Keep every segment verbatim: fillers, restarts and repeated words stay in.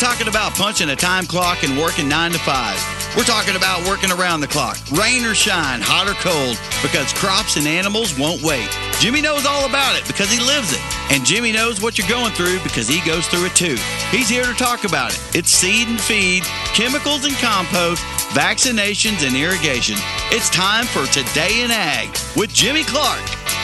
talking about punching a time clock and working nine to five. We're talking about working around the clock, rain or shine, hot or cold, because crops and animals won't wait. Jimmy knows all about it because he lives it. And Jimmy knows what you're going through because he goes through it too. He's here to talk about it. It's seed and feed, chemicals and compost, vaccinations and irrigation. It's time for Today in Ag with Jimmy Clark.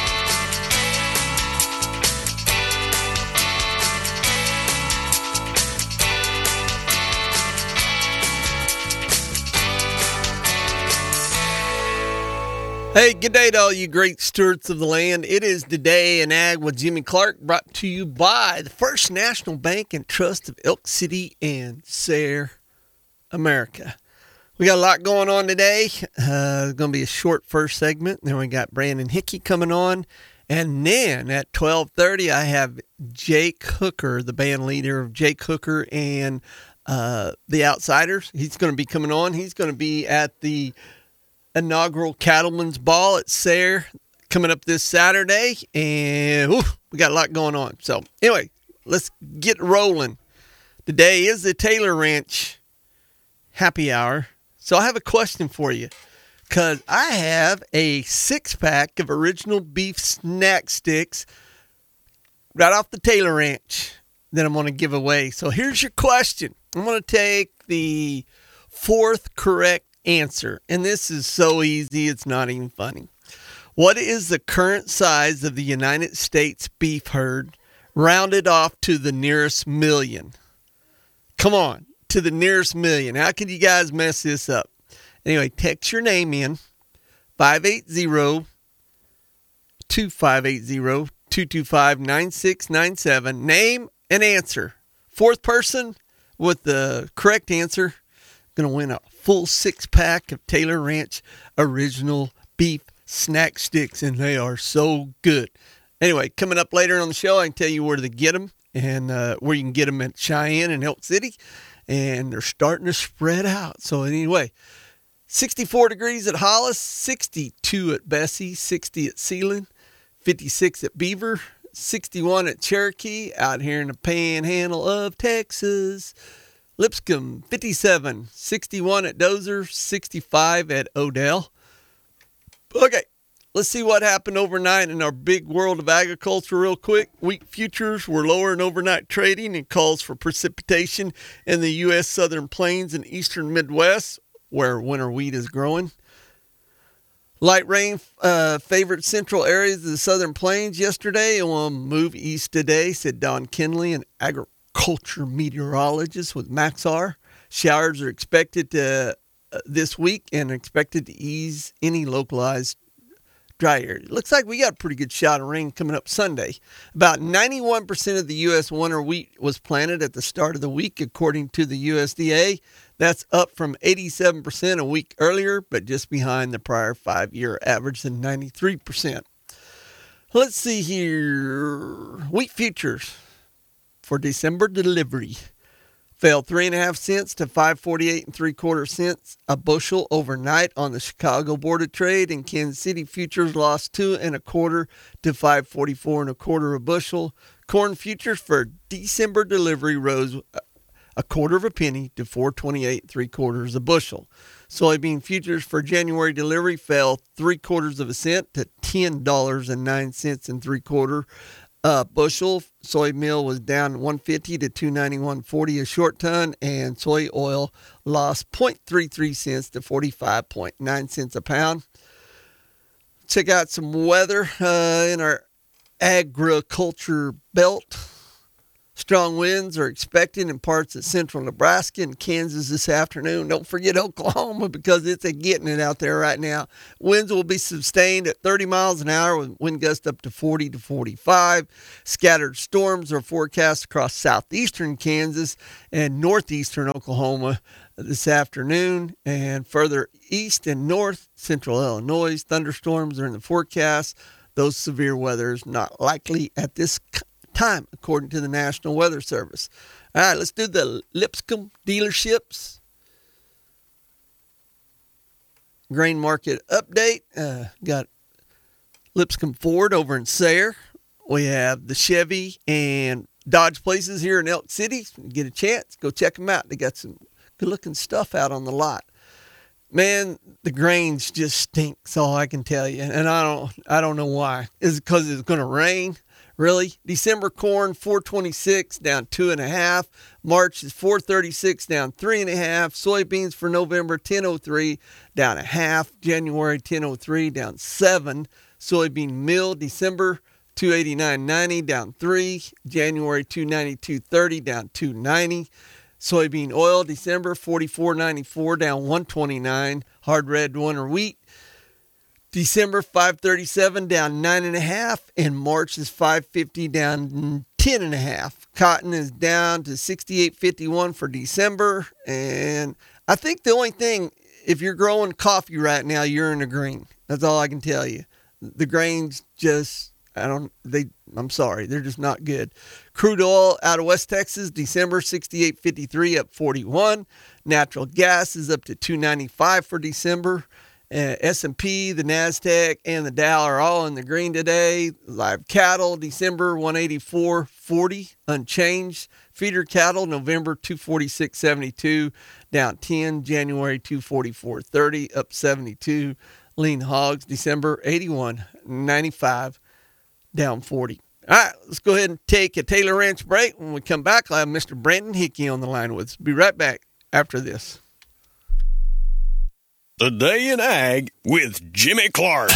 Hey, good day to all you great stewards of the land. It is Today in Ag with Jimmy Clark, brought to you by the First National Bank and Trust of Elk City and Sayre, America. We got a lot going on today. Uh, it's going to be a short first segment. Then we got Brandon Hickey coming on. And then at twelve thirty, I have Jake Hooker, the band leader of Jake Hooker and uh, the Outsiders. He's going to be coming on. He's going to be at the inaugural Cattlemen's Ball at Sayre coming up this Saturday, and whew, we got a lot going on. So anyway, let's get rolling. Today is the Taylor Ranch happy hour. So I have a question for you, because I have a six-pack of original beef snack sticks right off the Taylor Ranch that I'm going to give away. So here's your question. I'm going to take the fourth correct answer, and this is so easy it's not even funny. What is the current size of the United States beef herd rounded off to the nearest million? Come on, to the nearest million. How could you guys mess this up? Anyway, text your name in five eight zero, two five eight zero, two two five, nine six nine seven. Name and answer. Fourth person with the correct answer going to win a full six-pack of Taylor Ranch original beef snack sticks, and they are so good. Anyway, coming up later on the show, I can tell you where to get them and uh, where you can get them at Cheyenne and Elk City, and they're starting to spread out. So anyway, sixty-four degrees at Hollis, sixty-two at Bessie, sixty at Sealand, fifty-six at Beaver, sixty-one at Cherokee, out here in the panhandle of Texas. Lipscomb, fifty-seven, sixty-one at Dozer, sixty-five at Odell. Okay, let's see what happened overnight in our big world of agriculture real quick. Wheat futures were lower in overnight trading and calls for precipitation in the U S Southern Plains and Eastern Midwest, where winter wheat is growing. Light rain uh, favored central areas of the Southern Plains yesterday and will move east today, said Don Kinley, an agriculture culture meteorologist with Maxar. Showers are expected to, uh, this week and expected to ease any localized dry area. Looks like we got a pretty good shot of rain coming up Sunday. About ninety-one percent of the U S winter wheat was planted at the start of the week, according to the U S D A. That's up from eighty-seven percent a week earlier, but just behind the prior five-year average of ninety-three percent. Let's see here. Wheat futures for December delivery fell three and a half cents to five forty-eight and three quarter cents a bushel overnight on the Chicago Board of Trade, and Kansas City futures lost two and a quarter to five forty-four and a quarter a bushel. Corn futures for December delivery rose a quarter of a penny to four twenty-eight and three quarters a bushel. Soybean futures for January delivery fell three quarters of a cent to ten dollars and nine cents and three quarter Uh, bushel. Soy meal was down one fifty to two ninety-one forty a short ton, and soy oil lost zero point three three cents to forty-five point nine cents a pound. Check out some weather uh, in our agriculture belt. Strong winds are expected in parts of central Nebraska and Kansas this afternoon. Don't forget Oklahoma, because it's a getting it out there right now. Winds will be sustained at thirty miles an hour with wind gusts up to forty to forty-five. Scattered storms are forecast across southeastern Kansas and northeastern Oklahoma this afternoon, and further east and north central Illinois. Thunderstorms are in the forecast. Those severe weather is not likely at this time, according to the National Weather Service. All right, let's do the Lipscomb dealerships. Grain market update. Uh, got Lipscomb Ford over in Sayre. We have the Chevy and Dodge Places here in Elk City. Get a chance, go check them out. They got some good-looking stuff out on the lot. Man, the grains just stink. That's all I can tell you, and I don't, I don't know why. Is it because it's going to rain? Really? December corn four twenty-six down two and a half. March is four thirty-six down three and a half. Soybeans for November ten oh three down a half. January ten oh three down seven. Soybean meal December two eighty-nine ninety down three. January two ninety-two thirty down two ninety. Soybean oil December forty-four ninety-four down one twenty-nine. Hard red winter wheat December five thirty-seven down nine and a half, and March is five fifty down ten and a half. Cotton is down to sixty-eight fifty-one for December, and I think the only thing, if you're growing coffee right now, you're in the green. That's all I can tell you. The grains just, I don't, they, I'm sorry, they're just not good. Crude oil out of West Texas, December sixty-eight fifty-three up forty-one. Natural gas is up to two ninety-five for December. Uh, S and P, the NASDAQ, and the Dow are all in the green today. Live cattle, December one eighty-four forty, unchanged. Feeder cattle, November two forty-six seventy-two, down ten. January two forty-four thirty, up seventy-two. Lean hogs, December eighty-one ninety-five, down forty. All right, let's go ahead and take a Taylor Ranch break. When we come back, I'll have Mister Brandon Hickey on the line with us. Be right back after this. The Day in Ag with Jimmy Clark.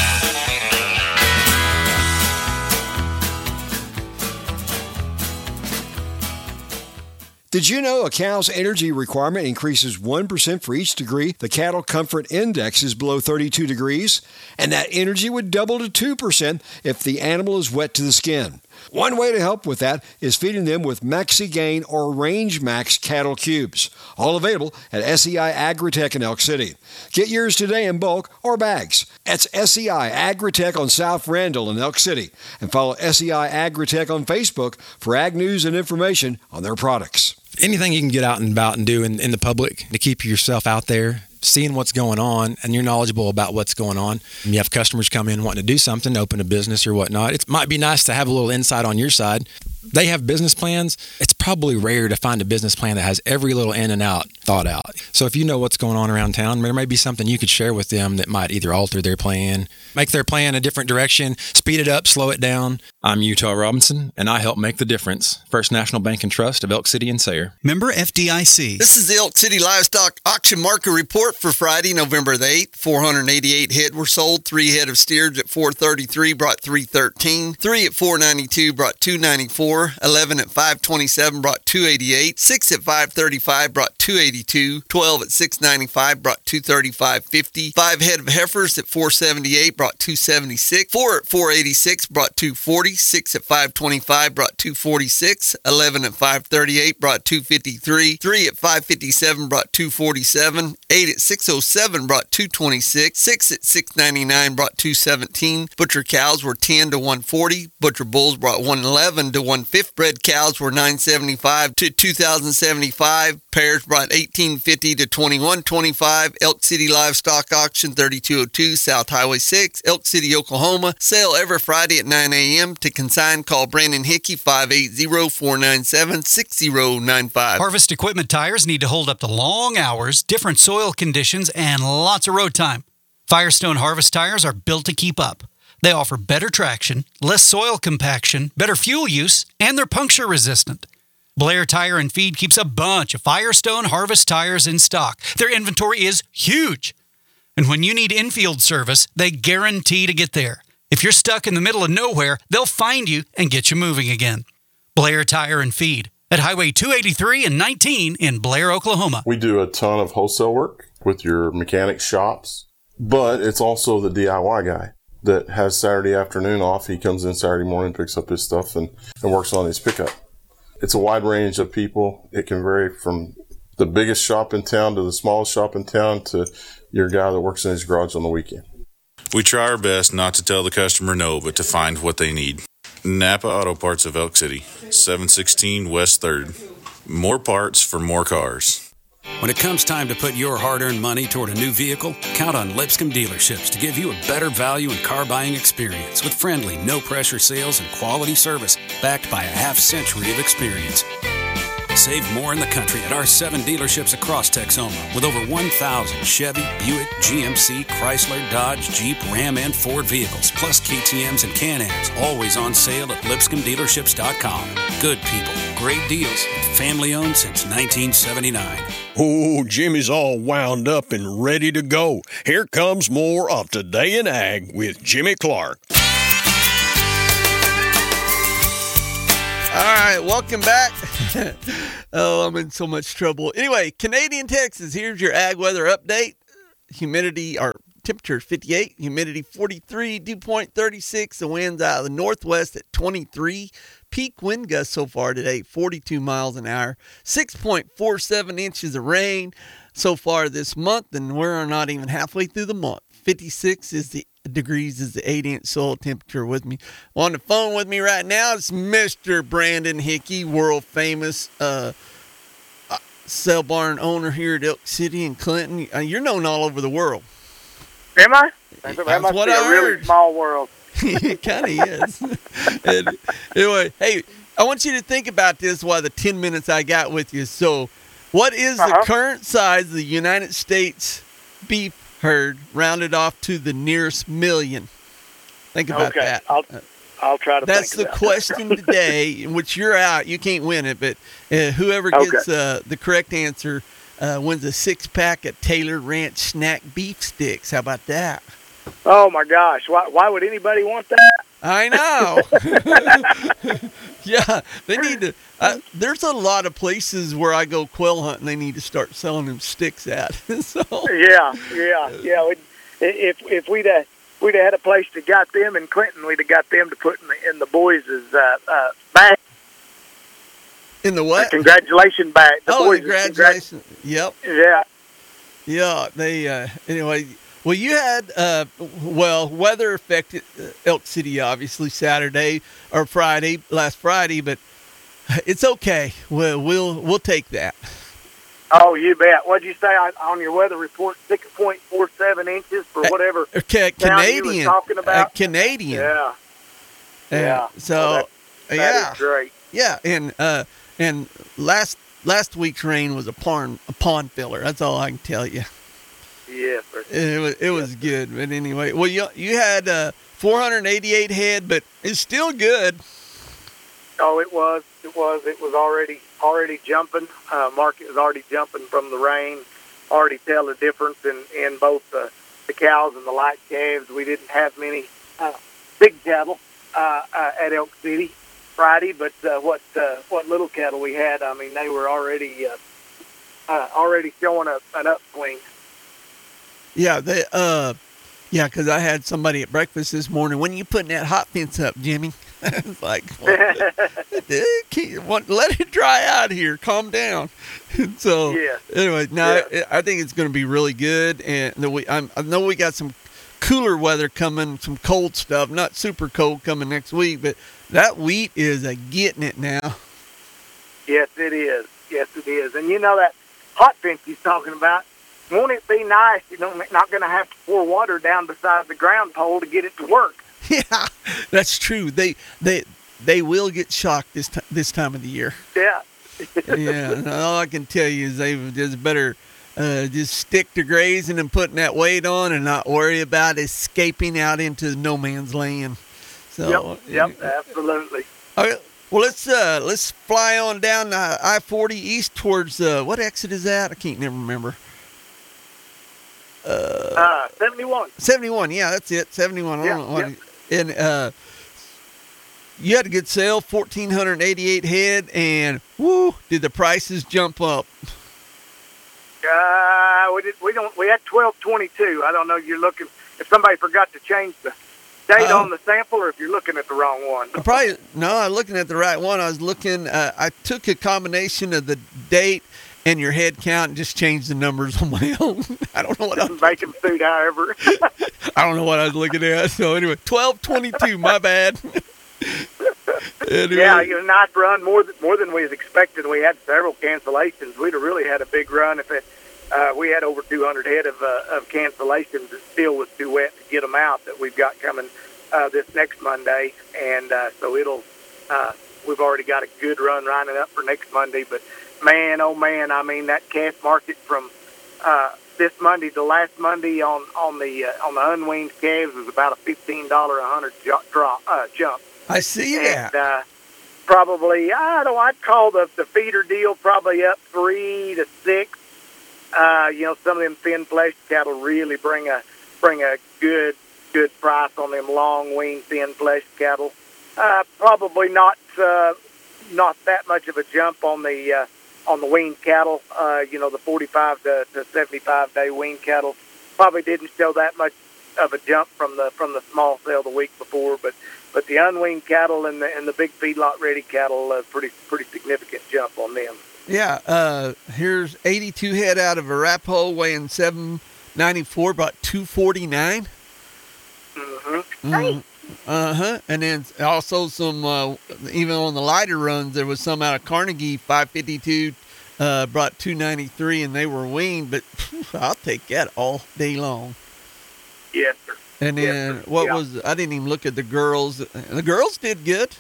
Did you know a cow's energy requirement increases one percent for each degree the Cattle Comfort Index is below thirty-two degrees? And that energy would double to two percent if the animal is wet to the skin. One way to help with that is feeding them with MaxiGain or Range Max cattle cubes, all available at S E I Agritech in Elk City. Get yours today in bulk or bags. That's S E I Agritech on South Randall in Elk City. And follow S E I Agritech on Facebook for ag news and information on their products. Anything you can get out and about and do in, in the public to keep yourself out there, seeing what's going on, and you're knowledgeable about what's going on. And you have customers come in wanting to do something, open a business or whatnot. It might be nice to have a little insight on your side. They have business plans. It's probably rare to find a business plan that has every little in and out thought out. So if you know what's going on around town, there may be something you could share with them that might either alter their plan, make their plan a different direction, speed it up, slow it down. I'm Utah Robinson, and I help make the difference. First National Bank and Trust of Elk City and Sayre. Member F D I C. This is the Elk City Livestock Auction Market Report for Friday, November the eighth. four hundred eighty-eight head were sold. Three head of steers at four thirty-three brought three thirteen. Three at four ninety-two brought two ninety-four. Eleven at five twenty-seven brought two eighty-eight. Six at five thirty-five brought two eighty-two. Twelve at six ninety-five brought two thirty-five fifty. Five head of heifers at four seventy-eight brought two seventy-six. Four at four eighty-six brought two forty. Six at five twenty-five brought two forty-six. Eleven at five thirty-eight brought two fifty-three. Three at five fifty-seven brought two forty-seven. Eight at six oh seven brought two twenty-six. Six at six ninety-nine brought two seventeen. Butcher cows were ten to one forty. Butcher bulls brought one eleven to one fifty. Bred cows were nine seventy-five to two thousand seventy-five. Pairs brought eighteen fifty to twenty-one twenty-five. Elk City Livestock Auction thirty-two oh two South Highway six, Elk City, Oklahoma. Sale every Friday at nine a.m. To consign, call Brandon Hickey five eight zero, four nine seven, six zero nine five. Harvest Equipment tires need to hold up to long hours, different soil conditions, and lots of road time. Firestone Harvest tires are built to keep up. They offer better traction, less soil compaction, better fuel use, and they're puncture resistant. Blair Tire and Feed keeps a bunch of Firestone Harvest tires in stock. Their inventory is huge. And when you need infield service, they guarantee to get there. If you're stuck in the middle of nowhere, they'll find you and get you moving again. Blair Tire and Feed at Highway two eighty-three and nineteen in Blair, Oklahoma. We do a ton of wholesale work with your mechanic shops, but it's also the D I Y guy that has Saturday afternoon off. He comes in Saturday morning, picks up his stuff, and, and works on his pickup. It's a wide range of people. It can vary from the biggest shop in town to the smallest shop in town to your guy that works in his garage on the weekend. We try our best not to tell the customer no, but to find what they need. Napa Auto Parts of Elk City, seven sixteen West third. More parts for more cars. When it comes time to put your hard-earned money toward a new vehicle, count on Lipscomb Dealerships to give you a better value and car buying experience with friendly, no-pressure sales and quality service backed by a half-century of experience. Save more in the country at our seven dealerships across Texoma with over one thousand Chevy, Buick, G M C, Chrysler, Dodge, Jeep, Ram, and Ford vehicles, plus K T Ms and Can-Ams, always on sale at lipscomb dealerships dot com. Good people, great deals, family owned since nineteen seventy-nine. Oh, Jimmy's all wound up and ready to go. Here comes more of Today in Ag with Jimmy Clark. All right, welcome back. Oh, I'm in so much trouble. Anyway, Canadian Texas, here's your ag weather update. Humidity, or temperature fifty-eight, humidity forty-three, dew point thirty-six, the winds out of the northwest at twenty-three. Peak wind gusts so far today, forty-two miles an hour, six point four seven inches of rain so far this month, and we're not even halfway through the month. fifty-six is the degrees is the eight inch soil temperature with me. On the phone with me right now is Mister Brandon Hickey, world famous uh, sale barn owner here at Elk City and Clinton. Uh, you're known all over the world. Am I? That That's must what be I a really heard. small world. It kind of is. And anyway, hey, I want you to think about this while the ten minutes I got with you. So, what is Uh-huh. the current size of the United States beef herd rounded off to the nearest million? Think about Okay, that. I'll I'll try to. That's think the about question today, in which you're out. You can't win it, but uh, whoever gets Okay. uh, the correct answer uh, wins a six-pack of Taylor Ranch snack beef sticks. How about that? Oh my gosh! Why why would anybody want that? I know. Yeah, they need to. Uh, there's a lot of places where I go quail hunting. They need to start selling them sticks at. So Yeah, yeah, yeah. We'd, if if we'd have we'd have had a place that got them in Clinton, we'd have got them to put in the in the boys' uh, uh, bag. in the what? Congratulation bag. The Oh, boys' congratulations! Yep. Yeah. Yeah, they uh, anyway. Well, you had uh, well, weather affected uh, Elk City obviously Saturday or Friday, last Friday, but it's okay. We'll we'll we'll take that. Oh, you bet. What'd you say on, on your weather report? Six point four seven inches for whatever Uh, ca- town you was Canadian, talking about. uh, Canadian. Yeah. And Yeah. So Well, that- yeah, that is great. yeah, and uh, and last last week's rain was a pond a pond filler. That's all I can tell you. Yes, sir. It was it was good, but anyway, well you you had uh, four hundred eighty-eight head, but it's still good. Oh, it was. It was. It was already already jumping. Uh, market was already jumping from the rain. Already tell the difference in, in both the, the cows and the light calves. We didn't have many uh, big cattle uh, uh, at Elk City Friday, but uh, what uh, what little cattle we had, I mean, they were already uh, uh, already showing a, an upswing. Yeah, they uh, yeah, because I had somebody at breakfast this morning. When are you putting that hot fence up, Jimmy? It's like, well, dude, keep- want- let it dry out here. Calm down. So Yeah. anyway, now Yeah. I, I think it's going to be really good, and the, we I'm, I know we got some cooler weather coming, some cold stuff, not super cold coming next week, but that wheat is a getting it now. Yes, it is. Yes, it is. And you know that hot fence he's talking about, won't it be nice? You know, not going to have to pour water down beside the ground pole to get it to work. Yeah, that's true. They they they will get shocked this time this time of the year. Yeah. Yeah, and all I can tell you is they just better uh, just stick to grazing and putting that weight on, and not worry about escaping out into no man's land. So Yep. Yep. Absolutely. all right, well, let's uh, let's fly on down uh, I forty east towards uh, what exit is that? I can't never remember. Uh, Uh, seventy-one. seventy-one. Yeah, that's it. seventy-one. I Yeah, don't know what yeah. And uh, you had a good sale, fourteen eighty-eight head, and woo, did the prices jump up? Uh, we did. We don't. We had twelve twenty-two. I don't know. You're looking. If somebody forgot to change the date Uh, on the sample, or if you're looking at the wrong one. I Probably no. I'm looking at the right one. I was looking. Uh, I took a combination of the date and your head count and just changed the numbers on my own. I don't know what I was, Make them suit, however. I don't know what I was looking at. So anyway, twelve twenty-two. My bad. Anyway. Yeah, it was a nice run, more than more than we was expecting. We had several cancellations. We'd have really had a big run if it. Uh, we had over two hundred head of uh, of cancellations. It still was too wet to get them out that we've got coming uh, this next Monday, and uh, so it'll. Uh, we've already got a good run lining up for next Monday. But man, oh man, I mean that calf market from uh, this Monday to last Monday on on the uh, on the unweaned calves was about a fifteen dollar a hundred drop uh, jump. I see and, that. Uh, probably, I don't know, I'd call the, the feeder deal probably up three to six. Uh, you know, some of them thin fleshed cattle really bring a bring a good good price on them long weaned thin fleshed cattle. Uh, probably not uh, not that much of a jump on the uh, on the weaned cattle. Uh, you know, the forty-five to, to seventy-five day weaned cattle probably didn't show that much of a jump from the from the small sale the week before, but. But the unweaned cattle and the and the big feedlot ready cattle, uh, pretty pretty significant jump on them. Yeah, uh, here's eighty-two head out of Arapahoe weighing seven ninety-four, about two forty-nine. Mm-hmm. Mm, uh-huh. And then also some, uh, even on the lighter runs, there was some out of Carnegie, five fifty-two, uh, brought two ninety-three, and they were weaned, but I'll take that all day long. Yes, sir. And then yes, what yeah. was, I didn't even look at the girls. The girls did good.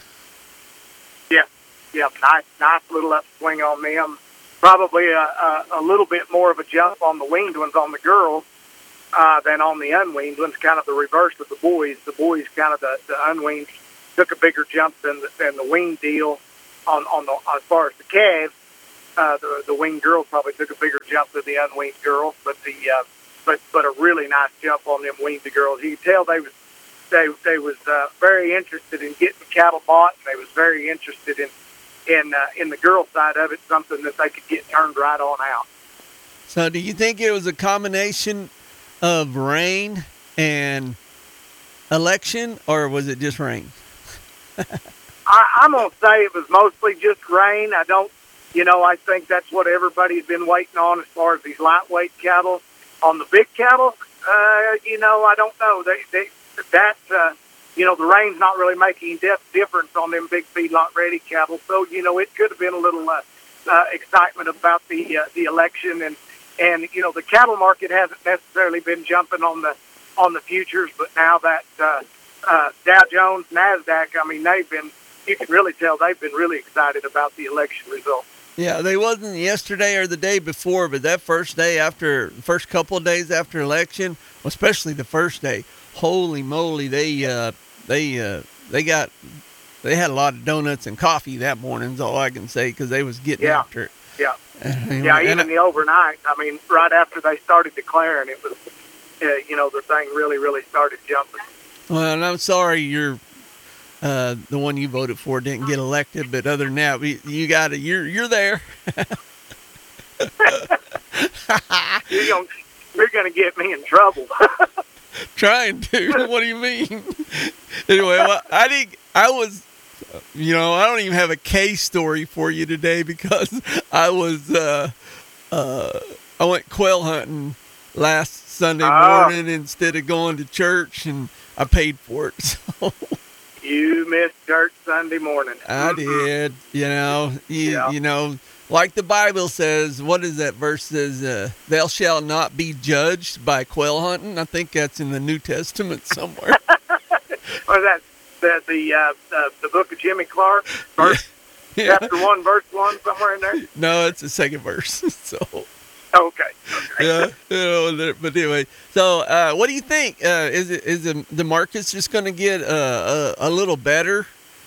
Yeah, yeah, nice, nice little upswing on them. Probably a, a, a little bit more of a jump on the weaned ones on the girls uh, than on the unweaned ones, kind of the reverse of the boys. The boys, kind of the, the unweaned, took a bigger jump than the, than the weaned deal on, on the, as far as the calves. Uh, the, the weaned girls probably took a bigger jump than the unweaned girls, but the uh, But but a really nice jump on them weaned girls. You can tell they was they they was uh, very interested in getting cattle bought, and they was very interested in in uh, in the girl side of it, something that they could get turned right on out. So, do you think it was a combination of rain and election, or was it just rain? I, I'm gonna say it was mostly just rain. I don't, you know, I think that's what everybody's been waiting on as far as these lightweight cattle. On the big cattle, uh, you know, I don't know. They, they, that, uh, you know, the rain's not really making a difference on them big feedlot ready cattle. So, you know, it could have been a little uh, uh, excitement about the uh, the election, and and you know, the cattle market hasn't necessarily been jumping on the on the futures, but now that uh, uh, Dow Jones, Nasdaq, I mean, they've been. You can really tell they've been really excited about the election results. Yeah, they wasn't yesterday or the day before, but that first day after, first couple of days after election, especially the first day, holy moly, they uh, they uh, they got they had a lot of donuts and coffee that morning. Is all I can say, because they was getting yeah. after it. Yeah, Anyway, yeah. Even and the overnight. I mean, right after they started declaring, it was, uh, you know, the thing really, really started jumping. Well, and I'm sorry you're. Uh, the one you voted for didn't get elected, but other than that, we, you got it. You're you're there. you're gonna you're gonna get me in trouble. Trying to. What do you mean? Anyway, well, I think I was. You know, I don't even have a case story for you today because I was. Uh, uh, I went quail hunting last Sunday morning oh. instead of going to church, and I paid for it. So. You missed church Sunday morning. I did. You know, you, yeah. you know, like the Bible says, what is that verse says, uh, thou shalt not be judged by quail hunting. I think that's in the New Testament somewhere. Or that, the, the, uh, the, the book of Jimmy Clark, verse, yeah. chapter one, verse one, somewhere in there? No, it's the second verse. So. Okay. okay. Yeah, you know, but anyway, so uh, what do you think? Uh, is it is the, the market's just going to get uh, a, a little better?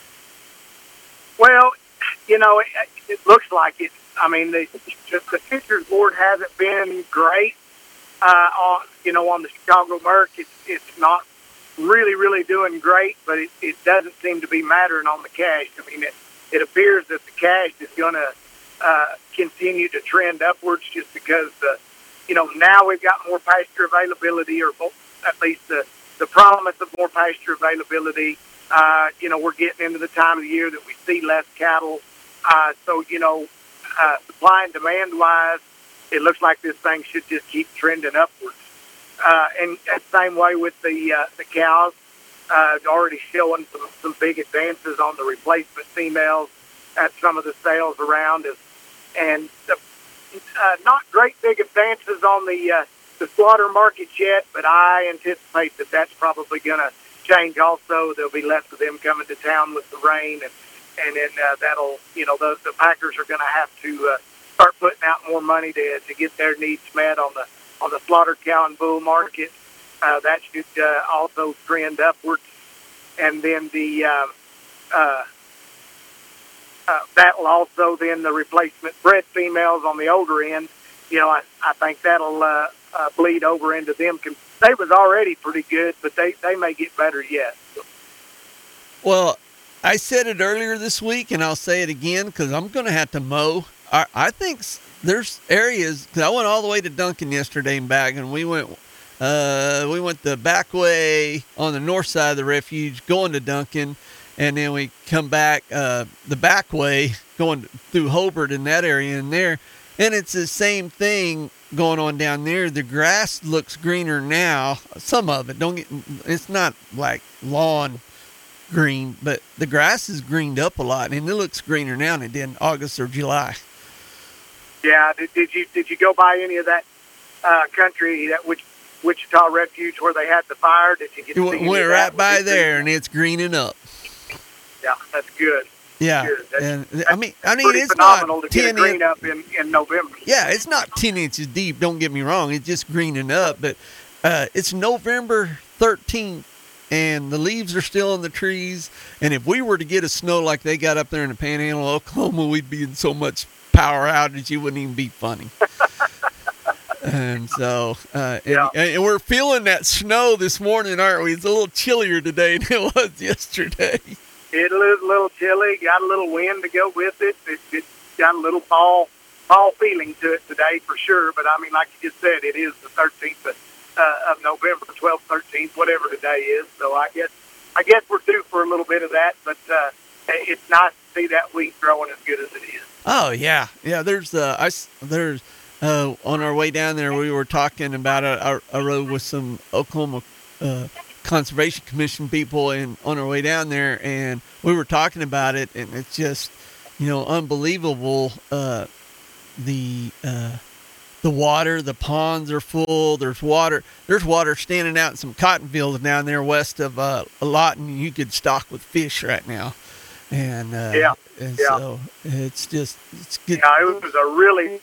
Well, you know, it, it looks like it. I mean, the just the futures board hasn't been great. Uh, on you know, on the Chicago Merc, it's it's not really really doing great, but it, it doesn't seem to be mattering on the cash. I mean, it it appears that the cash is going to. Uh, continue to trend upwards just because, uh, you know, now we've got more pasture availability, or at least the, the promise of more pasture availability. Uh, you know, we're getting into the time of the year that we see less cattle. Uh, so, you know, uh, supply and demand-wise, it looks like this thing should just keep trending upwards. Uh, and, and same way with the uh, the cows. uh, already showing some, some big advances on the replacement females at some of the sales around us. And the, uh, not great big advances on the uh, the slaughter market yet, but I anticipate that that's probably going to change also. There'll be less of them coming to town with the rain, and and then uh, that'll, you know, the, the packers are going to have to uh, start putting out more money to to get their needs met on the on the slaughter cow and bull market. Uh, that should uh, also trend upwards, and then the uh, uh, uh, that'll also then the replacement bred females on the older end. You know, I, I think that'll uh, uh, bleed over into them. They was already pretty good, but they, they may get better yet. Well, I said it earlier this week, and I'll say it again because I'm going to have to mow. I, I think there's areas, because I went all the way to Duncan yesterday and back, and we went uh, we went the back way on the north side of the refuge going to Duncan, and then we come back uh, the back way going through Hobart in that area in there. And it's the same thing going on down there. The grass looks greener now. Some of it, don't get, it's not like lawn green, but the grass is greened up a lot, and it looks greener now than it did in August or July. Yeah, did, did you did you go by any of that uh, country, that Wich, Wichita Refuge where they had the fire? Did you get? You to went see any of right that? by there, and it's greening up. Yeah, that's good. Yeah, Good. That's, and that's I mean, I mean, pretty it's phenomenal not to get a ten green in, up in, in November. Yeah, it's not ten inches deep. Don't get me wrong; it's just greening up. But uh, it's November thirteenth, and the leaves are still on the trees. And if we were to get a snow like they got up there in the Panhandle of Oklahoma, we'd be in so much power outage it wouldn't even be funny. And so, uh, and, Yeah. and we're feeling that snow this morning, aren't we? It's a little chillier today than it was yesterday. It is a little chilly, got a little wind to go with it. It, it got a little fall fall feeling to it today for sure. But, I mean, like you just said, it is the thirteenth of, uh, of November, twelfth, thirteenth, whatever today is. So I guess I guess we're due for a little bit of that. But uh, it's nice to see that wheat growing as good as it is. Oh, yeah. Yeah, there's, uh, I, there's uh, on our way down there, we were talking about a, a, a road with some Oklahoma uh Conservation Commission people, and on our way down there, and we were talking about it, and it's just, you know, unbelievable. Uh, the uh, the water, the ponds are full. There's water. There's water standing out in some cotton fields down there west of uh, Lawton. You could stock with fish right now, and uh, Yeah, and yeah. so it's just it's good. Yeah, it was a really,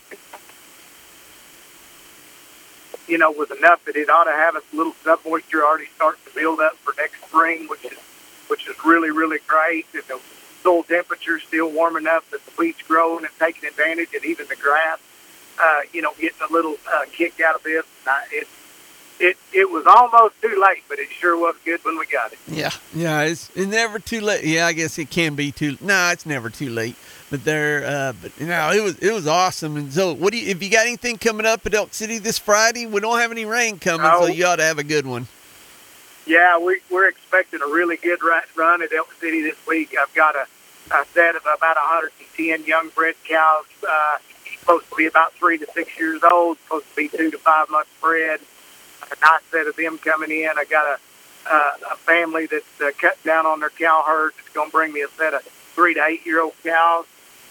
you know, was enough that it ought to have a little sub moisture already starting to build up for next spring, which is which is really, really great. And the soil temperature is still warm enough that the wheat's growing and taking advantage, and even the grass, uh, you know, getting a little uh, kick out of this. Uh, it, it it was almost too late, but it sure was good when we got it. Yeah, yeah, it's, it's never too late. Yeah, I guess it can be too. No, nah, it's never too late. But there, uh, but you know, it was it was awesome. And so, what do you? If you got anything coming up at Elk City this Friday? We don't have any rain coming, No. so you ought to have a good one. Yeah, we, we're expecting a really good ri- run at Elk City this week. I've got a, a set of about one hundred ten young bred cows, uh, supposed to be about three to six years old, supposed to be two to five months bred. A nice set of them coming in. I got a, uh, a family that's uh, cut down on their cow herd. It's going to bring me a set of three to eight year old cows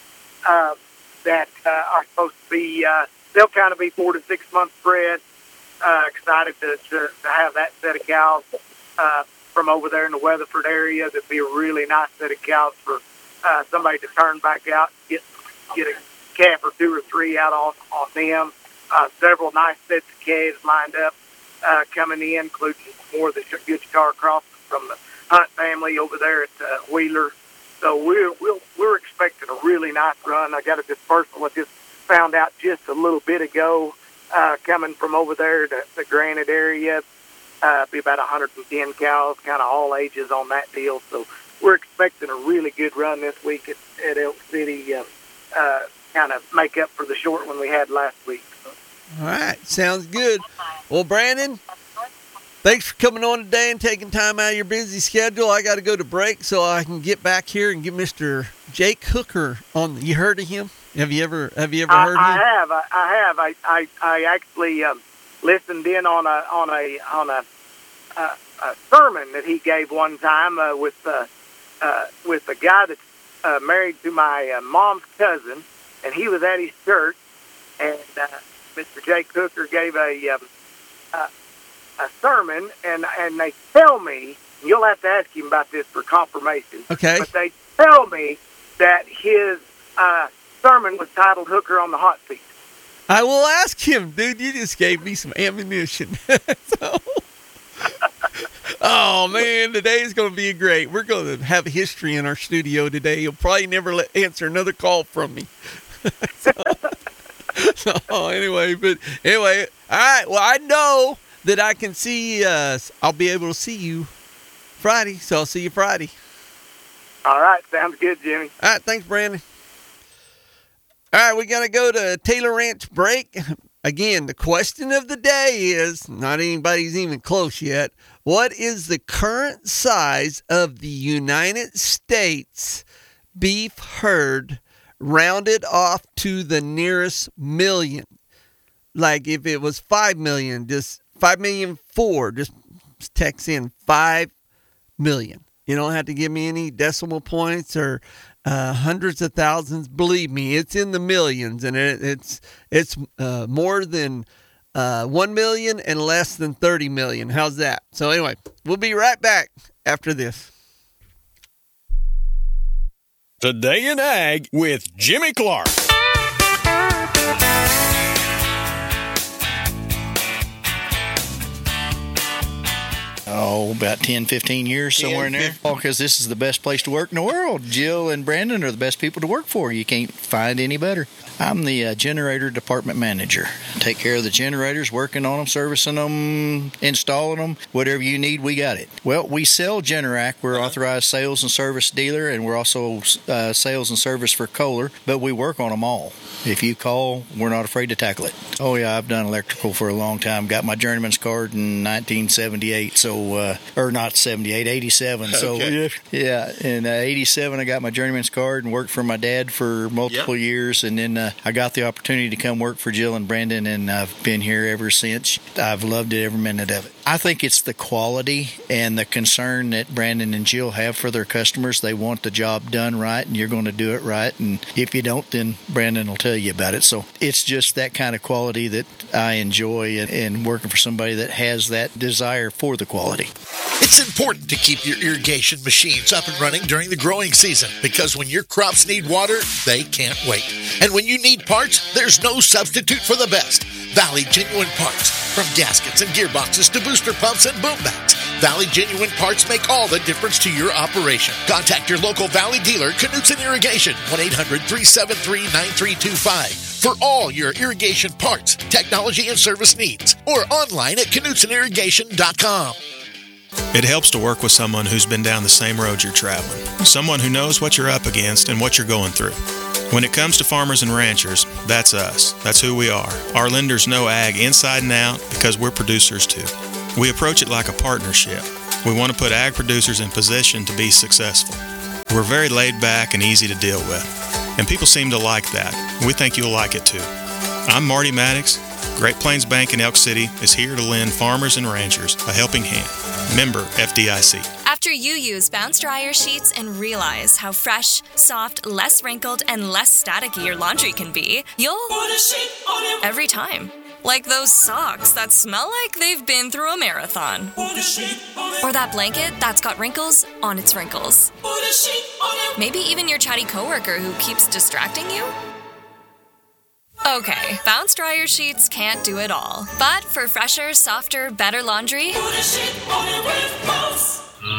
uh, that uh, are supposed to be, uh, they'll kind of be four to six months bred. Uh, excited to, to, to have that set of cows uh, from over there in the Weatherford area. That'd be a really nice set of cows for uh, somebody to turn back out, get get a calf or two or three out on, on them. Uh, several nice sets of calves lined up uh, coming in, including more of the good star crosses from the Hunt family over there at uh, Wheeler. So we're, we'll, we're expecting a really nice run. I got a dispersal I just found out just a little bit ago. Uh, coming from over there to the Granite area, uh, be about one hundred ten cows, kind of all ages on that deal. So we're expecting a really good run this week at, at Elk City, uh, uh, kind of make up for the short one we had last week. So. All right, sounds good. Well, Brandon, thanks for coming on today and taking time out of your busy schedule. I got to go to break so I can get back here and get Mister Jake Hooker on. You heard of him? Have you ever have you ever I, heard I him? have. I, I have. I I, I actually um, listened in on a on a on a uh, a sermon that he gave one time uh, with uh, uh, with a guy that's uh, married to my uh, mom's cousin, and he was at his church, and uh, Mister Jay Cooker gave a um, uh, a sermon, and and they tell me, you'll have to ask him about this for confirmation. Okay. But they tell me that his uh, sermon was titled "Hooker on the Hot Seat." I will ask him, dude. You just gave me some ammunition. so, oh man, today's going to be great. We're going to have history in our studio today. You'll probably never let, answer another call from me. so, so anyway, but anyway, all right. Well, I know that I can see. Uh, I'll be able to see you Friday, so I'll see you Friday. All right, sounds good, Jimmy. All right, thanks, Brandon. All right, we're going to go to Taylor Ranch break. Again, the question of the day is, not anybody's even close yet, what is the current size of the United States beef herd rounded off to the nearest million? Like if it was five million, just five million four, just text in five million. You don't have to give me any decimal points or uh, hundreds of thousands. Believe me, it's in the millions, and it, it's it's uh, more than uh, one million and less than thirty million. How's that? So anyway, we'll be right back after this. Today in Ag with Jimmy Clark. Oh, about ten, fifteen years, somewhere in there. Because this is the best place to work in the world. Jill and Brandon are the best people to work for. You can't find any better. I'm the uh, generator department manager. Take care of the generators, working on them, servicing them, installing them. Whatever you need, we got it. Well, we sell Generac. We're authorized sales and service dealer, and we're also uh, sales and service for Kohler, but we work on them all. If you call, we're not afraid to tackle it. Oh, yeah, I've done electrical for a long time. Got my journeyman's card in nineteen seventy-eight, so, uh, or not seventy-eight, eighty-seven. So, Okay. yeah, in uh, eighty-seven, I got my journeyman's card and worked for my dad for multiple Yep. years, and then uh, I got the opportunity to come work for Jill and Brandon, and I've been here ever since. I've loved it every minute of it. I think it's the quality and the concern that Brandon and Jill have for their customers. They want the job done right, and you're going to do it right. And if you don't, then Brandon will tell you about it. So it's just that kind of quality that I enjoy, and, and working for somebody that has that desire for the quality. It's important to keep your irrigation machines up and running during the growing season, because when your crops need water, they can't wait. And when you need parts, there's no substitute for the best. Valley Genuine Parts. From gaskets and gearboxes to booster pumps and boom bats, Valley Genuine Parts make all the difference to your operation. Contact your local Valley dealer, Knutson Irrigation, one eight hundred, three seven three, nine three two five, for all your irrigation parts, technology, and service needs, or online at knutson irrigation dot com. It helps to work with someone who's been down the same road you're traveling, someone who knows what you're up against and what you're going through. When it comes to farmers and ranchers, that's us. That's who we are. Our lenders know ag inside and out because we're producers too. We approach it like a partnership. We want to put ag producers in position to be successful. We're very laid back and easy to deal with, and people seem to like that. We think you'll like it too. I'm Marty Maddox. Great Plains Bank in Elk City is here to lend farmers and ranchers a helping hand. Member F D I C. After you use Bounce Dryer Sheets and realize how fresh, soft, less wrinkled, and less staticky your laundry can be, you'll put a sheet on it every time. Like those socks that smell like they've been through a marathon. Put a sheet on it. Or that blanket that's got wrinkles on its wrinkles. Put a sheet on it. Maybe even your chatty coworker who keeps distracting you. Okay, Bounce Dryer Sheets can't do it all. But for fresher, softer, better laundry, put a sheet on it with Bounce.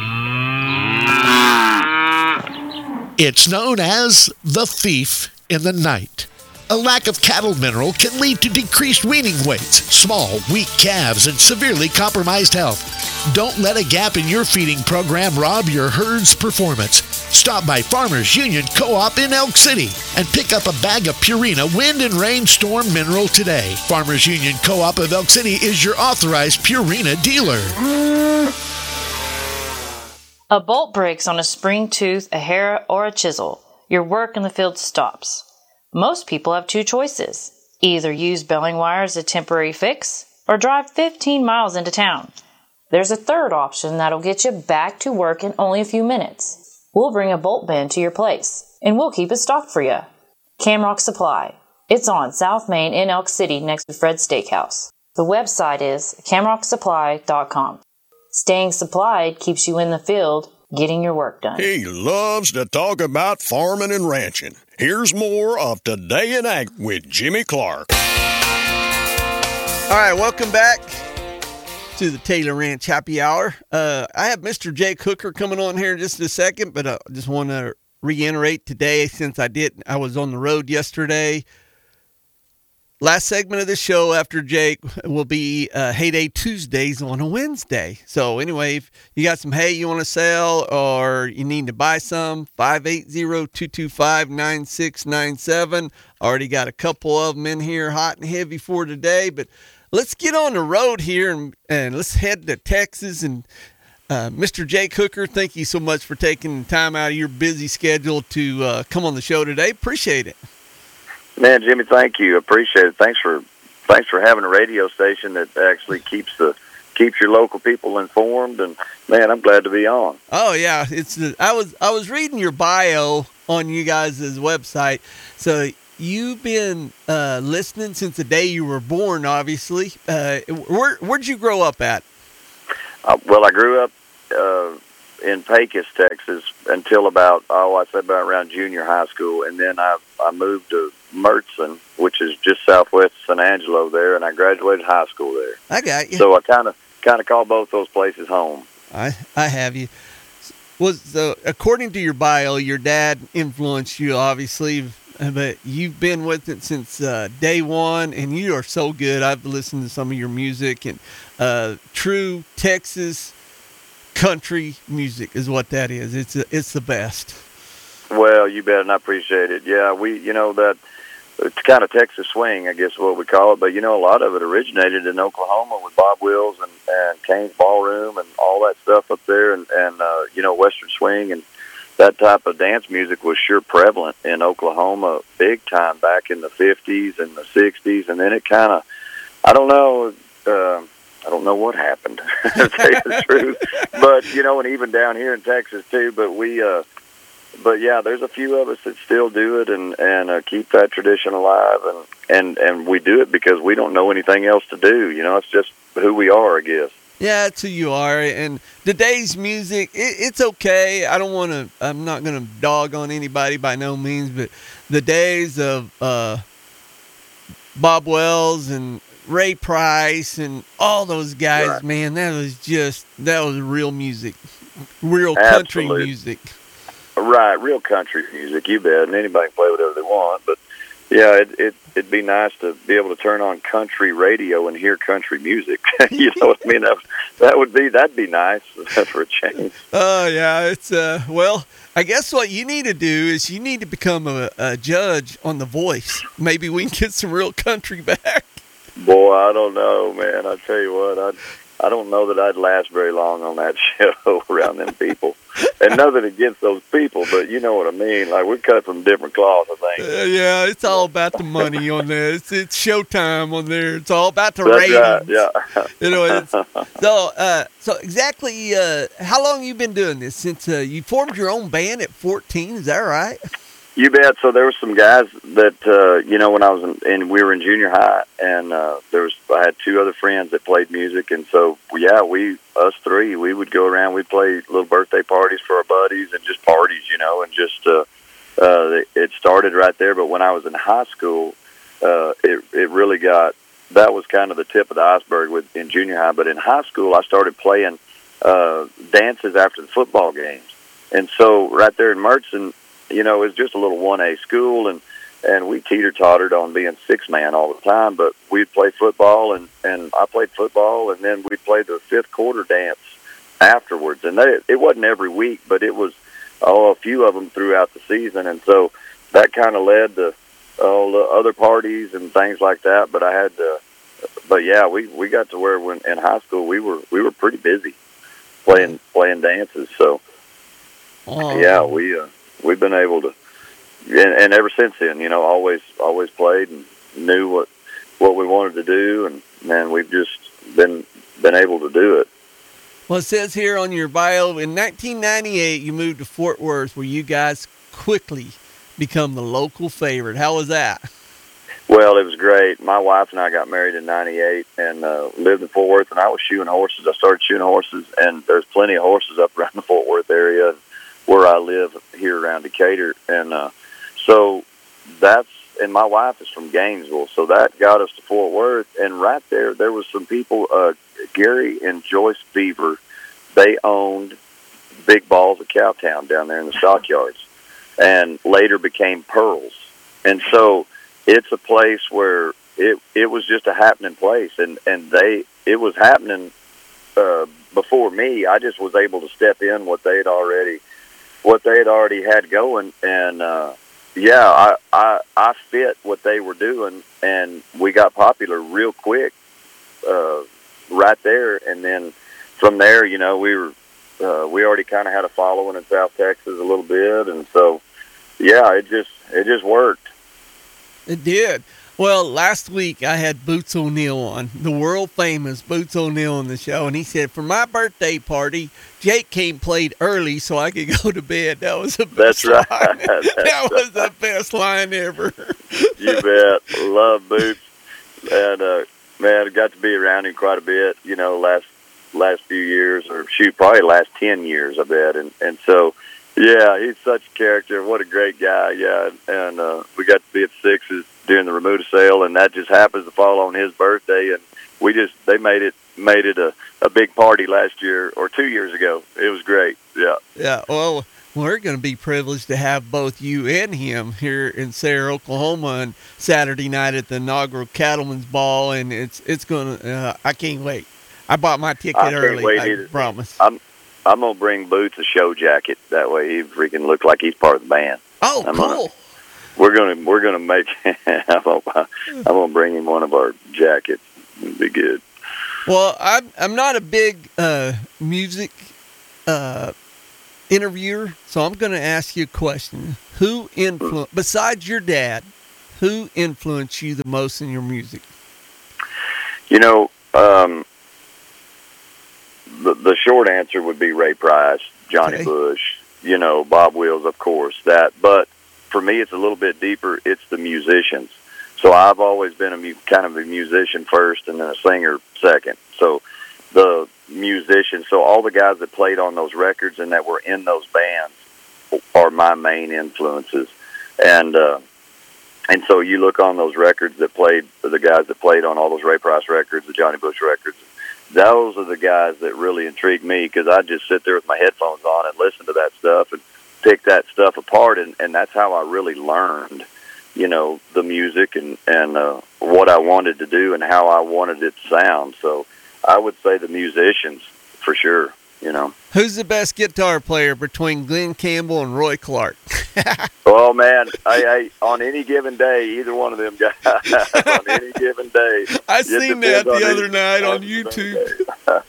It's known as the thief in the night. A lack of cattle mineral can lead to decreased weaning weights, small, weak calves, and severely compromised health. Don't let a gap in your feeding program rob your herd's performance. Stop by Farmers Union Co-op in Elk City and pick up a bag of Purina Wind and Rain Storm Mineral today. Farmers Union Co-op of Elk City is your authorized Purina dealer. A bolt breaks on a spring tooth, a hair, or a chisel. Your work in the field stops. Most people have two choices. Either use baling wire as a temporary fix or drive fifteen miles into town. There's a third option that'll get you back to work in only a few minutes. We'll bring a bolt bend to your place, and we'll keep it stocked for you. Camrock Supply. It's on South Main in Elk City next to Fred's Steakhouse. The website is camrock supply dot com. Staying supplied keeps you in the field, getting your work done. He loves to talk about farming and ranching. Here's more of Today in Ag with Jimmy Clark. All right, welcome back to the Taylor Ranch Happy Hour. Uh, I have Mister Jake Hooker coming on here in just a second, but I just want to reiterate today, since I did, I was on the road yesterday. Last segment of the show after Jake will be uh, Hay Day Tuesdays on a Wednesday. So anyway, if you got some hay you want to sell or you need to buy some, five eight zero, two two five, nine six nine seven. Already got a couple of them in here hot and heavy for today, but let's get on the road here and, and let's head to Texas. And uh, Mister Jake Hooker, thank you so much for taking time out of your busy schedule to uh, come on the show today. Appreciate it. Man, Jimmy, thank you. Appreciate it. Thanks for thanks for having a radio station that actually keeps the keeps your local people informed. And man, I'm glad to be on. Oh yeah, it's the, I was I was reading your bio on you guys' website. So you've been uh, listening since the day you were born, obviously. Uh, where where'd you grow up at? Uh, well, I grew up uh, in Pecos, Texas, until about oh, I said about around junior high school, and then I I moved to Mertzen, which is just southwest of San Angelo there, and I graduated high school there. I got you. So I kind of kind of call both those places home. I I have you. Was uh, according to your bio, your dad influenced you, obviously, but you've been with it since uh, day one, and you are so good. I've listened to some of your music, and uh, true Texas country music is what that is. It's a, it's the best. Well, you bet, and I appreciate it. Yeah, we, you know, that it's kind of Texas swing, I guess what we call it. But, you know, a lot of it originated in Oklahoma with Bob Wills and, and Kane's Ballroom and all that stuff up there. And, and uh, you know, Western swing and that type of dance music was sure prevalent in Oklahoma big time back in the fifties and the sixties. And then it kind of, I don't know, uh, I don't know what happened, to tell you the truth. But, you know, and even down here in Texas, too. But we, uh, But yeah, there's a few of us that still do it and and uh, keep that tradition alive, and, and and we do it because we don't know anything else to do. You know, it's just who we are, I guess. Yeah, it's who you are. And today's music, it, it's okay. I don't want to. I'm not going to dog on anybody by no means, but the days of uh, Bob Wells and Ray Price and all those guys, right. Man, that was just that was real music, real country Absolutely. music. Right, real country music, you bet, and anybody can play whatever they want. But yeah, it, it it'd be nice to be able to turn on country radio and hear country music. You know what I mean? That, that would be that'd be nice for a change. Oh yeah, it's uh well, I guess what you need to do is you need to become a, a judge on The Voice. Maybe we can get some real country back. Boy, I don't know, man. I tell you what, I I don't know that I'd last very long on that show around them people. And nothing against those people, but you know what I mean. Like, we're cut from different cloth, I think. Uh, yeah, it's all about the money on there. It's, it's showtime on there. It's all about the That's ratings. right, yeah. You know, it's, so uh, so exactly, uh, how long you been doing this? Since uh, you formed your own band at fourteen, is that right? You bet. So there were some guys that, uh, you know, when I was in, and we were in junior high, and uh, there was, I had two other friends that played music, and so, yeah, we, us three, we would go around, we'd play little birthday parties for our buddies, and just parties, you know, and just, uh, uh, it started right there, but when I was in high school, uh, it, it really got, that was kind of the tip of the iceberg with, in junior high, but in high school, I started playing, uh, dances after the football games, and so right there in Mertzen, you know, it was just a little one A school, and, and we teeter-tottered on being six-man all the time, but we'd play football, and, and I played football, and then we'd play the fifth quarter dance afterwards. And they, it wasn't every week, but it was oh, a few of them throughout the season, and so that kind of led to all the other parties and things like that. But I had to, but yeah, we, we got to where when in high school we were we were pretty busy playing playing dances. So oh. yeah, we. Uh, We've been able to, and, and ever since then, you know, always, always played and knew what, what we wanted to do, and man, we've just been been able to do it. Well, it says here on your bio, in nineteen ninety-eight, you moved to Fort Worth, where you guys quickly become the local favorite. How was that? Well, it was great. My wife and I got married in ninety-eight and uh, lived in Fort Worth, and I was shoeing horses. I started shoeing horses, and there's plenty of horses up around the Fort Worth area where I live here around Decatur. And uh, so that's, and my wife is from Gainesville, so that got us to Fort Worth. And right there, there was some people, uh, Gary and Joyce Beaver, they owned Big Balls of Cowtown down there in the stockyards, and later became Pearls. And so it's a place where it it was just a happening place, and and they it was happening uh, before me. I just was able to step in what they had already what they had already had going, and uh, yeah, I, I I fit what they were doing, and we got popular real quick uh, right there. And then from there, you know, we were uh, we already kind of had a following in South Texas a little bit, and so yeah, it just it just worked. It did. Well, last week I had Boots O'Neill on, the world famous Boots O'Neill on the show, and he said, for my birthday party, Jake came played early so I could go to bed. That was the best That's right. line. That's that was the best line ever. You bet. Love Boots. And, uh, man, I got to be around him quite a bit, you know, last last few years, or shoot, probably last ten years, I bet. And, and so, yeah, he's such a character. What a great guy, yeah. And uh, we got to be at Sixes during the Remuda sale, and that just happens to fall on his birthday. And we just, they made it made it a, a big party last year or two years ago. It was great, yeah. Yeah, well, we're going to be privileged to have both you and him here in Sayre, Oklahoma on Saturday night at the inaugural Cattlemen's Ball, and it's it's going to, uh, I can't wait. I bought my ticket I can't early, wait I either. promise. I'm I'm gonna bring Boots a show jacket. That way he freaking looks like he's part of the band. Oh, I'm cool. Gonna, we're gonna we're gonna make. I'm gonna, I'm gonna bring him one of our jackets. It'd be good. Well, I'm I'm not a big uh, music uh, interviewer, so I'm going to ask you a question. Who influenced, besides your dad, who influenced you the most in your music? You know, um, the the short answer would be Ray Price, Johnny Okay. Bush. You know, Bob Wills, of course. That, but for me, it's a little bit deeper. It's the musicians. So I've always been a mu- kind of a musician first, and then a singer second. So the musicians, so all the guys that played on those records and that were in those bands are my main influences. And uh, and so you look on those records that played, the guys that played on all those Ray Price records, the Johnny Bush records, those are the guys that really intrigue me, because I just sit there with my headphones on and listen to that stuff and pick that stuff apart, and, and that's how I really learned, you know, the music and, and uh, what I wanted to do and how I wanted it to sound. So I would say the musicians, for sure, you know. Who's the best guitar player between Glenn Campbell and Roy Clark? Oh, man, I, I, on any given day, either one of them guys, on any given day. I It seen that depends the on other any- night on YouTube.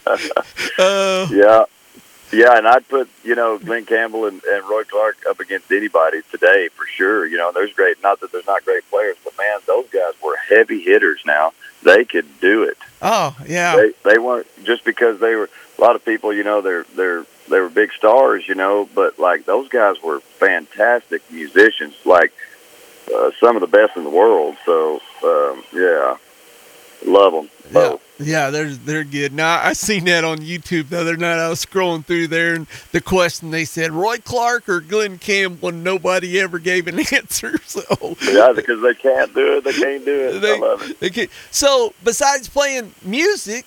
uh, Yeah. Yeah, and I'd put, you know, Glenn Campbell and, and Roy Clark up against anybody today for sure. You know, there's great, not that there's not great players, but man, those guys were heavy hitters now. They could do it. Oh, yeah. They they weren't, just because they were, a lot of people, you know, they're they're they were big stars, you know, but like those guys were fantastic musicians, like uh, some of the best in the world. So um, yeah, love them both. Yeah, they're they're good. Now I seen that on YouTube the other night. I was scrolling through there, and the question they said, Roy Clark or Glenn Campbell, and nobody ever gave an answer. So Yeah, because they can't do it. They can't do it. They- I love it. they can't. So besides playing music,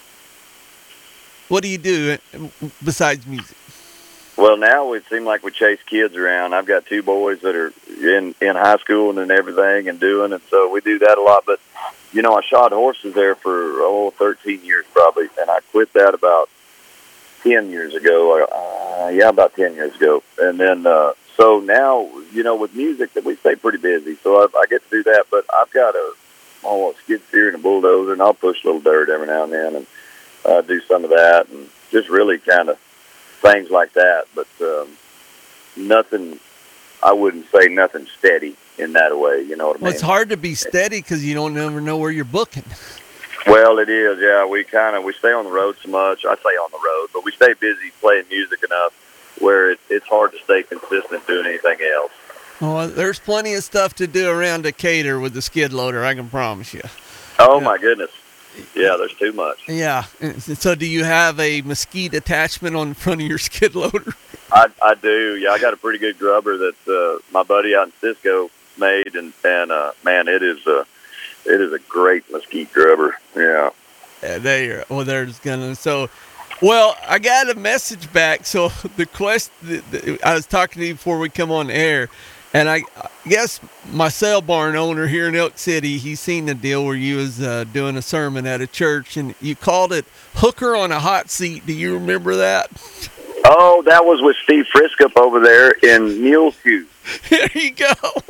what do you do besides music? Well, now it seems like we chase kids around. I've got two boys that are in, in high school and everything and doing, and so we do that a lot. But, you know, I shot horses there for, oh, thirteen years probably, and I quit that about ten years ago. Uh, yeah, about ten years ago. And then, uh, so now, you know, with music, that we stay pretty busy. So I, I get to do that, but I've got a, oh, a skid steer and a bulldozer, and I'll push a little dirt every now and then and uh, do some of that, and just really kind of things like that, but um, nothing, I wouldn't say nothing steady in that way, you know what I Well, mean? it's hard to be steady because you don't never know where you're booking. Well, it is, yeah. We kind of we stay on the road so much. I say on the road, but we stay busy playing music enough where it, it's hard to stay consistent doing anything else. Well, there's plenty of stuff to do around Decatur with the skid loader, I can promise you. Oh, my goodness. Yeah, there's too much. Yeah. So do you have a mesquite attachment on the front of your skid loader? I, I do. Yeah, I got a pretty good grubber that uh, my buddy out in Cisco made, and, and uh, man, it is uh, it is a great mesquite grubber. Yeah. Yeah, there. Well, there's gonna. So, well, I got a message back. So the quest, the, the, I was talking to you before we come on air, and I, I guess my sale barn owner here in Elk City, he's seen the deal where you was uh, doing a sermon at a church, and you called it "Hooker on a Hot Seat." Do you remember that? Oh, that was with Steve Friskup over there in Muleshoe. There you go.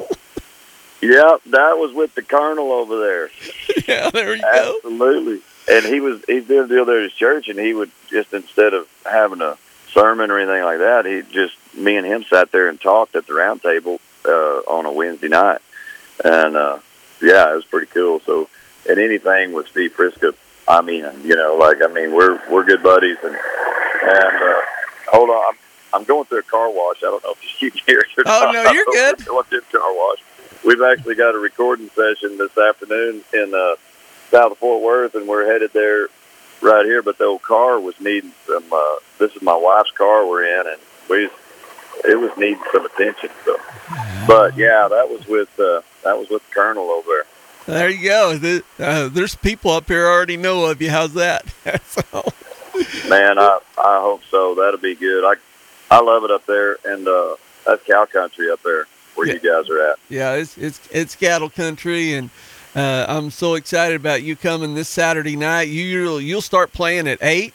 Yep, that was with the Colonel over there. Yeah, there you go. Absolutely. And he was he's doing a deal there at his church, and he would just, instead of having a sermon or anything like that, he just, me and him sat there and talked at the round table uh, on a Wednesday night. And, uh, yeah, it was pretty cool. So, and anything with Steve Friskup, I mean, you know, like, I mean, we're we're good buddies. And, and uh, hold on, I'm, I'm going through a car wash. I don't know if you can hear it or Oh, not. no, you're good. Going through a car wash. We've actually got a recording session this afternoon in uh, south of Fort Worth, and we're headed there right here. But the old car was needing some. Uh, this is my wife's car we're in, and we it was needing some attention. So, but yeah, that was with uh, that was with the Colonel over there. There you go. The, uh, there's people up here already know of you. How's that? So. Man, I I hope so. That'll be good. I I love it up there, and uh, that's cow country up there where yeah. you guys are at. Yeah, it's it's it's cattle country, and uh, I'm so excited about you coming this Saturday night. You you'll start playing at eight,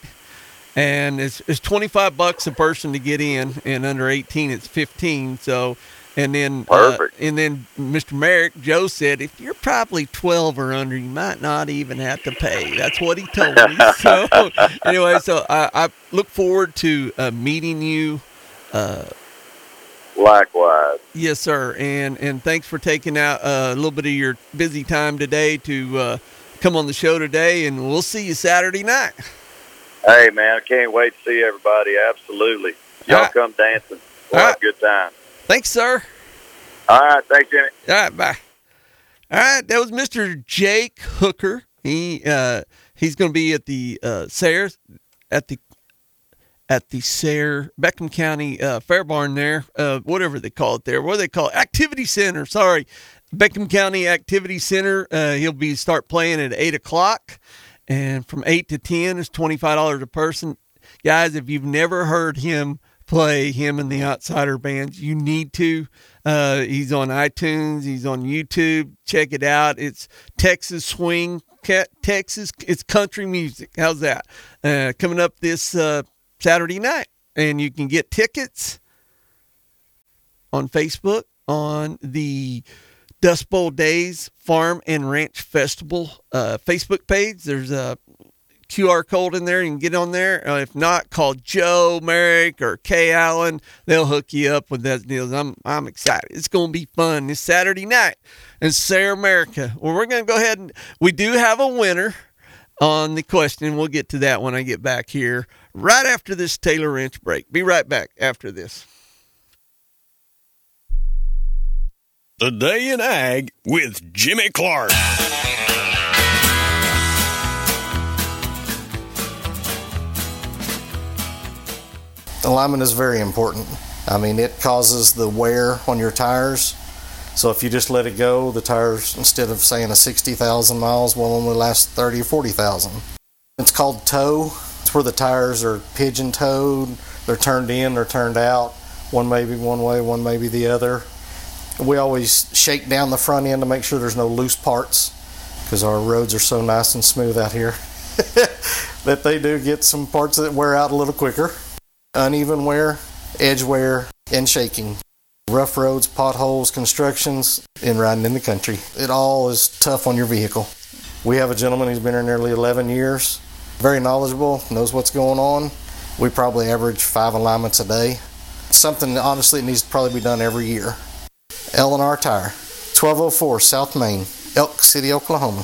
and it's it's twenty-five bucks a person to get in, and under eighteen it's fifteen. So, and then uh, and then Mister Merrick Joe said if you're probably twelve or under, you might not even have to pay. That's what he told me. So anyway, so I, I look forward to uh, meeting you. Uh, Likewise. Yes, sir. And and thanks for taking out uh, a little bit of your busy time today to uh, come on the show today, and we'll see you Saturday night. Hey, man, I can't wait to see everybody. Absolutely. Y'all right. Come dancing. We'll All have right. a good time. Thanks, sir. All right. Thanks, Jimmy. All right, bye. All right, that was Mister Jake Hooker. He uh, he's going to be at the uh, Sayers at the at the Sayre, Beckham County uh, Fair Barn there, uh, whatever they call it there. What do they call it? Activity Center, sorry. Beckham County Activity Center. Uh, he'll be start playing at eight o'clock, and from eight to ten is twenty-five dollars a person. Guys, if you've never heard him play, him and the Outsider Bands, you need to. Uh, he's on iTunes. He's on YouTube. Check it out. It's Texas Swing, Texas. It's country music. How's that? Uh, coming up this uh, Saturday night, and you can get tickets on Facebook on the Dust Bowl Days Farm and Ranch Festival uh, Facebook page. There's a Q R code in there. You can get on there. Uh, if not, call Joe, Merrick, or Kay Allen. They'll hook you up with those deals. I'm I'm excited. It's going to be fun this Saturday night in Sayre, America. Well, we're going to go ahead and we do have a winner on the question. We'll get to that when I get back here right after this Taylor Wrench break. Be right back after this. Today in Ag with Jimmy Clark. Alignment is very important. I mean, it causes the wear on your tires. So if you just let it go, the tires, instead of saying a sixty thousand miles, will only last thirty or forty thousand. It's called toe. It's where the tires are pigeon-toed. They're turned in, they're turned out. One may be one way, one may be the other. We always shake down the front end to make sure there's no loose parts, because our roads are so nice and smooth out here that they do get some parts that wear out a little quicker. Uneven wear, edge wear, and shaking. Rough roads, potholes, constructions, and riding in the country. It all is tough on your vehicle. We have a gentleman who's been here nearly eleven years, very knowledgeable, knows what's going on. We probably average five alignments a day. Something, honestly, that needs to probably be done every year. L and R Tire, twelve oh four South Main, Elk City, Oklahoma.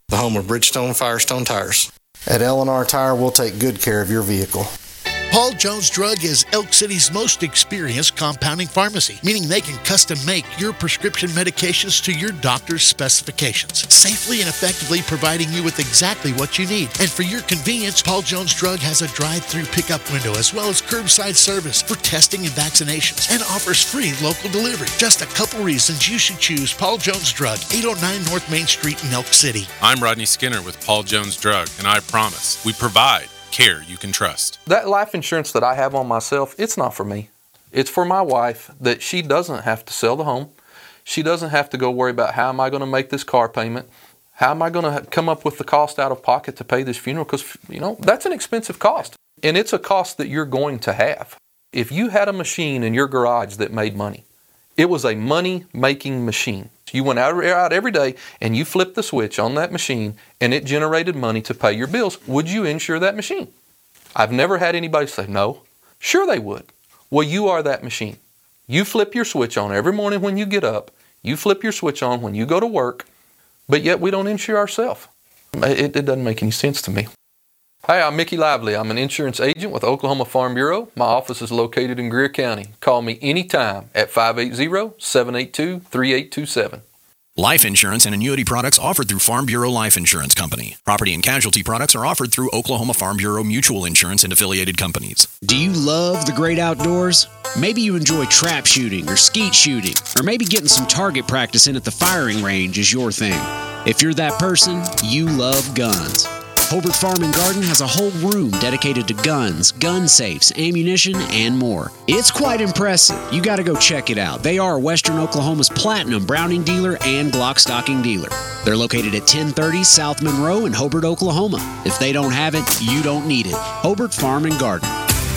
the home of Bridgestone Firestone tires. At L and R Tire, we'll take good care of your vehicle. Paul Jones Drug is Elk City's most experienced compounding pharmacy, meaning they can custom make your prescription medications to your doctor's specifications, safely and effectively providing you with exactly what you need. And for your convenience, Paul Jones Drug has a drive-through pickup window as well as curbside service for testing and vaccinations, and offers free local delivery. Just a couple reasons you should choose Paul Jones Drug, eight oh nine North Main Street in Elk City. I'm Rodney Skinner with Paul Jones Drug, and I promise we provide care you can trust. That life insurance that I have on myself, it's not for me. It's for my wife, that she doesn't have to sell the home. She doesn't have to go worry about how am I going to make this car payment? How am I going to come up with the cost out of pocket to pay this funeral? Because, you know, that's an expensive cost. And it's a cost that you're going to have. If you had a machine in your garage that made money, it was a money-making machine. You went out, out every day and you flipped the switch on that machine and it generated money to pay your bills. Would you insure that machine? I've never had anybody say no. Sure they would. Well, you are that machine. You flip your switch on every morning when you get up. You flip your switch on when you go to work, but yet we don't insure ourselves. It, it doesn't make any sense to me. Hi, I'm Mickey Lively. I'm an insurance agent with Oklahoma Farm Bureau. My office is located in Greer County. Call me anytime at five eight zero, seven eight two, three eight two seven. Life insurance and annuity products offered through Farm Bureau Life Insurance Company. Property and casualty products are offered through Oklahoma Farm Bureau Mutual Insurance and affiliated companies. Do you love the great outdoors? Maybe you enjoy trap shooting or skeet shooting, or maybe getting some target practice in at the firing range is your thing. If you're that person, you love guns. Hobart Farm and Garden has a whole room dedicated to guns, gun safes, ammunition, and more. It's quite impressive. You got to go check it out. They are Western Oklahoma's platinum Browning dealer and Glock stocking dealer. They're located at ten thirty South Monroe in Hobart, Oklahoma. If they don't have it, you don't need it. Hobart Farm and Garden.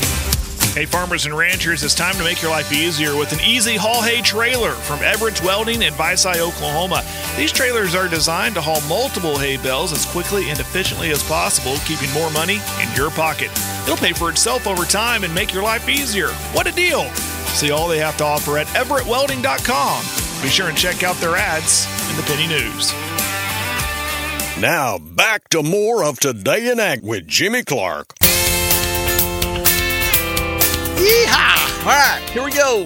Hey farmers and ranchers, it's time to make your life easier with an Easy Haul Hay trailer from Everett's Welding in Visay, Oklahoma. These trailers are designed to haul multiple hay bales as quickly and efficiently as possible, keeping more money in your pocket. It'll pay for itself over time and make your life easier. What a deal! See all they have to offer at everett welding dot com. Be sure and check out their ads in the Penny News. Now back to more of Today in Ag with Jimmy Clark. Yeehaw! All right, here we go.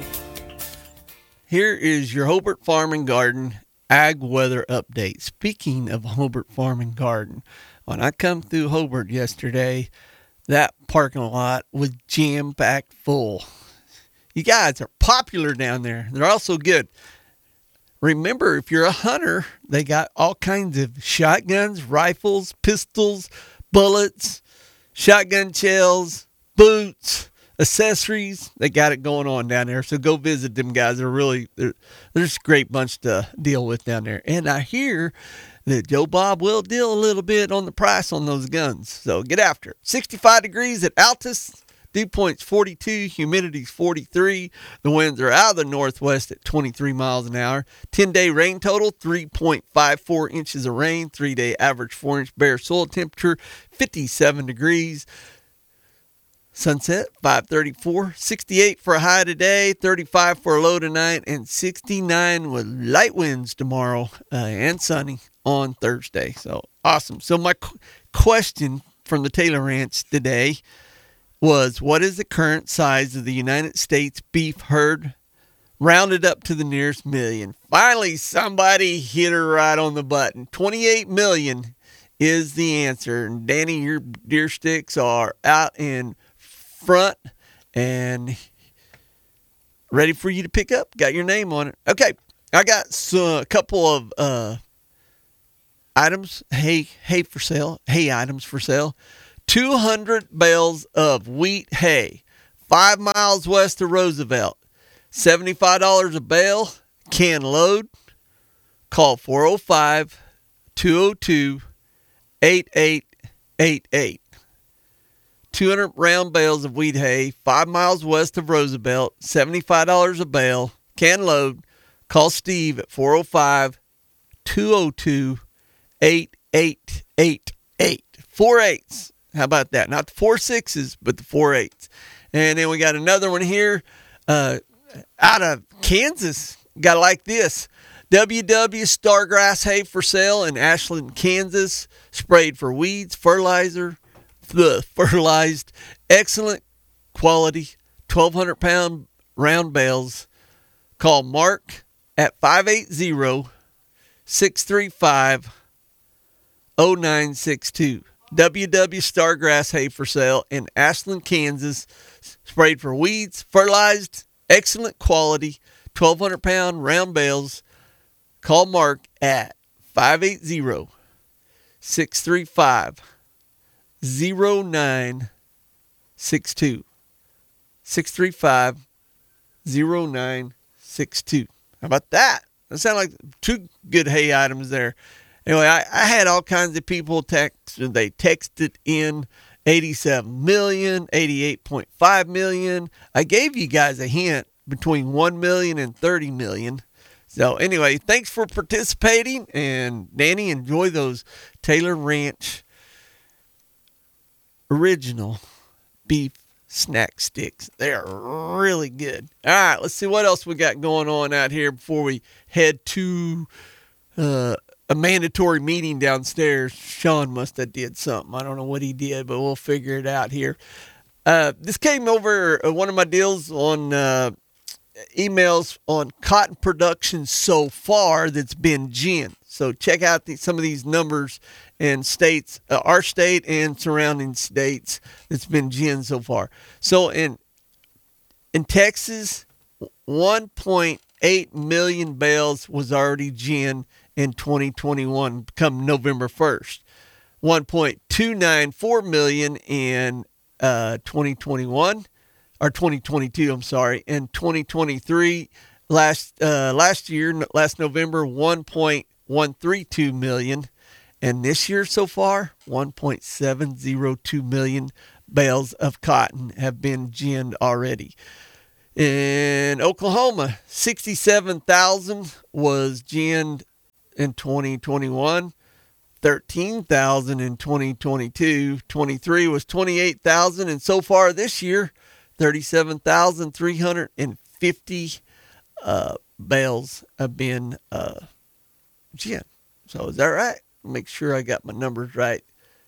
Here is your Hobart Farm and Garden Ag Weather Update. Speaking of Hobart Farm and Garden, when I come through Hobart yesterday, that parking lot was jam-packed full. You guys are popular down there. They're also good. Remember, if you're a hunter, they got all kinds of shotguns, rifles, pistols, bullets, shotgun shells, boots, accessories. They got it going on down there. So go visit them guys. They're really, they're, they're just a great bunch to deal with down there. And I hear that Joe Bob will deal a little bit on the price on those guns. So get after it. sixty-five degrees at Altus. Dew point's forty-two. Humidity's forty-three. The winds are out of the northwest at twenty-three miles an hour. ten-day rain total, three point five four inches of rain. three-day average four-inch bare soil temperature, fifty-seven degrees. Sunset, five thirty-four, sixty-eight for a high today, thirty-five for a low tonight, and sixty-nine with light winds tomorrow uh, and sunny on Thursday. So, awesome. So, my qu- question from the Taylor Ranch today was, what is the current size of the United States beef herd rounded up to the nearest million? Finally, somebody hit her right on the button. twenty-eight million is the answer. And, Danny, your deer sticks are out in front and ready for you to pick up. Got your name on it. Okay, I got so, a couple of uh, items, hay, hay for sale, hay items for sale. two hundred bales of wheat hay, five miles west of Roosevelt. seventy-five dollars a bale, can load. Call four oh five, two oh two, eight eight eight eight. two hundred round bales of wheat hay, five miles west of Roosevelt, seventy-five dollars a bale, can load. Call Steve at four oh five, two oh two, eight eight eight eight. Four eights. How about that? Not the four sixes, but the four eights. And then we got another one here uh, out of Kansas. Got to like this. W W Stargrass hay for sale in Ashland, Kansas. Sprayed for weeds, fertilizer, the fertilized, excellent quality, twelve hundred pound round bales. Call Mark at five eight zero, six three five, zero nine six two. W W Stargrass hay for sale in Ashland, Kansas. Sprayed for weeds, fertilized, excellent quality, twelve hundred pound round bales. Call Mark at five eight zero, six three five, zero nine six two. six three five, zero nine six two. How about that? That sounds like two good hay items there. Anyway, I, I had all kinds of people text, and they texted in eighty-seven million, eighty-eight point five million. I gave you guys a hint between one million and thirty million. So anyway, thanks for participating, and Danny, enjoy those Taylor Ranch original beef snack sticks. They are really good. All right, let's see what else we got going on out here before we head to uh, a mandatory meeting downstairs. Sean must have did something. I don't know what he did, but we'll figure it out here. Uh, this came over uh, one of my deals on uh, emails on cotton production so far that's been gin. So check out the, some of these numbers and states, uh, our state and surrounding states that's been gin so far. So in in Texas, one point eight million bales was already gin in twenty twenty-one, come November first. one point two nine four million in uh, twenty twenty-one, or twenty twenty-two, I'm sorry. In twenty twenty-three, last uh, last year, last November, one point one three two million. And this year so far, one point seven zero two million bales of cotton have been ginned already. In Oklahoma, sixty-seven thousand was ginned in twenty twenty-one, thirteen thousand in twenty twenty-two, twenty-three was twenty-eight thousand, and so far this year, thirty-seven thousand three hundred fifty uh, bales have been uh, ginned. So is that right? Make sure I got my numbers right.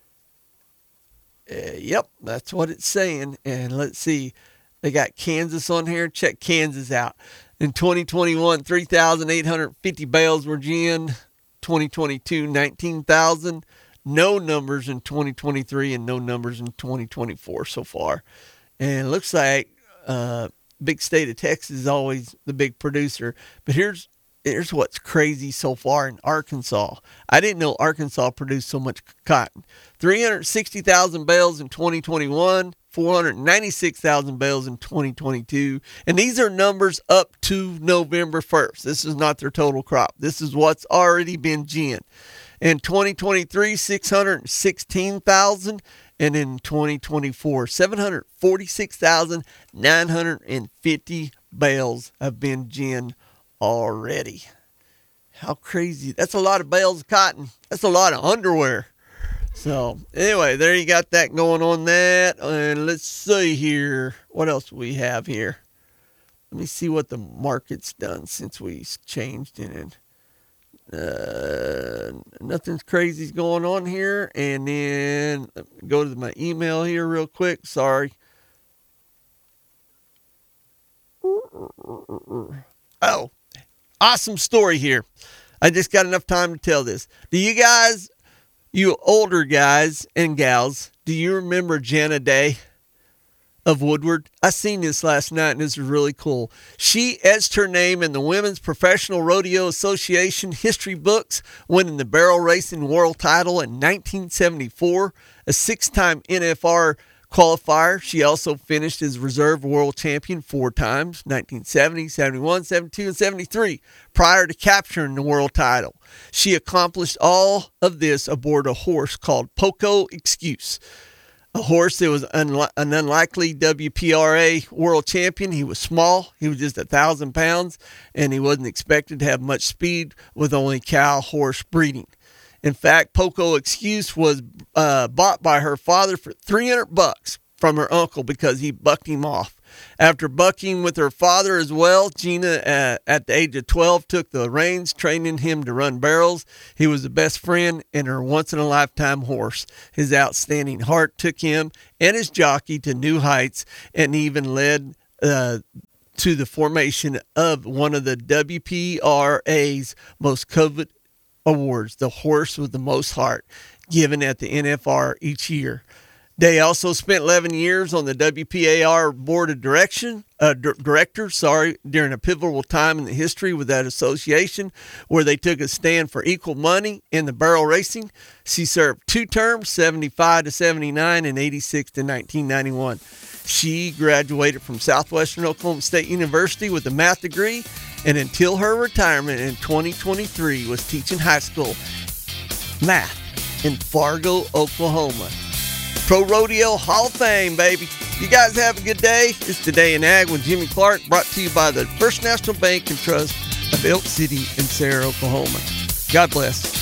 Uh, yep, that's what it's saying. And let's see, they got Kansas on here. Check Kansas out. In twenty twenty-one, three thousand eight hundred fifty bales were ginned. twenty twenty-two, nineteen thousand. No numbers in twenty twenty-three and no numbers in twenty twenty-four so far. And it looks like uh, big state of Texas is always the big producer. But here's Here's what's crazy so far in Arkansas. I didn't know Arkansas produced so much cotton. three hundred sixty thousand bales in twenty twenty-one, four hundred ninety-six thousand bales in twenty twenty-two. And these are numbers up to November first. This is not their total crop. This is what's already been ginned. In twenty twenty-three, six hundred sixteen thousand. And in twenty twenty-four, seven hundred forty-six thousand nine hundred fifty bales have been ginned already. How crazy. That's a lot of bales of cotton. That's a lot of underwear. So anyway, there you got that going on that. And let's see here. What else we have here? Let me see what the market's done since we changed in it. Uh, nothing's crazy going on here. And then let me go to my email here real quick. Sorry. Oh, awesome story here. I just got enough time to tell this. Do you guys, you older guys and gals, do you remember Jana Day of Woodward? I seen this last night and this is really cool. She etched her name in the Women's Professional Rodeo Association history books, winning the barrel racing world title in nineteen seventy-four, a six-time N F R qualifier. She also finished as reserve world champion four times, nineteen seventy, seventy-one, seventy-two, and seventy-three, prior to capturing the world title. She accomplished all of this aboard a horse called Poco Excuse, a horse that was unli- an unlikely W P R A world champion. He was small. He was just a thousand pounds, and he wasn't expected to have much speed with only cow horse breeding. In fact, Poco Excuse was uh, bought by her father for three hundred bucks from her uncle because he bucked him off. After bucking with her father as well, Gina, uh, at the age of twelve, took the reins, training him to run barrels. He was the best friend and her once-in-a-lifetime horse. His outstanding heart took him and his jockey to new heights and even led uh, to the formation of one of the W P R A's most coveted awards, the horse with the most heart, given at the N F R each year. Day also spent eleven years on the W P A R Board of Direction, uh, d- Directors sorry, during a pivotal time in the history with that association where they took a stand for equal money in the barrel racing. She served two terms, seventy-five to seventy-nine and eighty-six to nineteen ninety-one. She graduated from Southwestern Oklahoma State University with a math degree, and until her retirement in twenty twenty-three was teaching high school math in Fargo, Oklahoma. Pro Rodeo Hall of Fame, baby. You guys have a good day. It's Today in Ag with Jimmy Clark, brought to you by the First National Bank and Trust of Elk City and Sarah, Oklahoma. God bless.